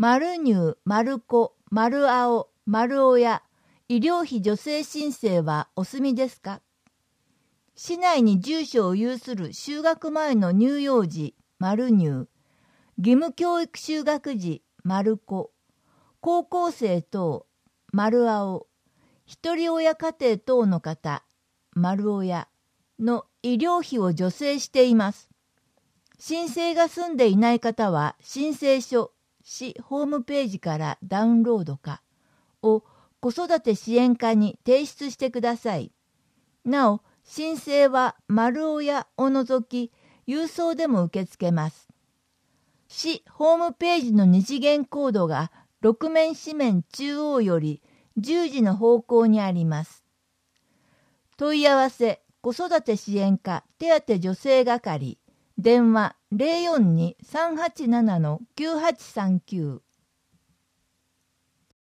丸乳、丸子、丸青、丸親、医療費助成申請はお済みですか？市内に住所を有する就学前の乳幼児、丸乳、義務教育就学時、丸子、高校生等、丸青、一人親家庭等の方、丸親の医療費を助成しています。申請が済んでいない方は申請書、市ホームページからダウンロードかを子育て支援課に提出してください。なお、申請は丸親を除き郵送でも受け付けます。市ホームページの二次元コードが6面紙面中央より10時の方向にあります。問い合わせ子育て支援課手当助成係電話 042-387-9839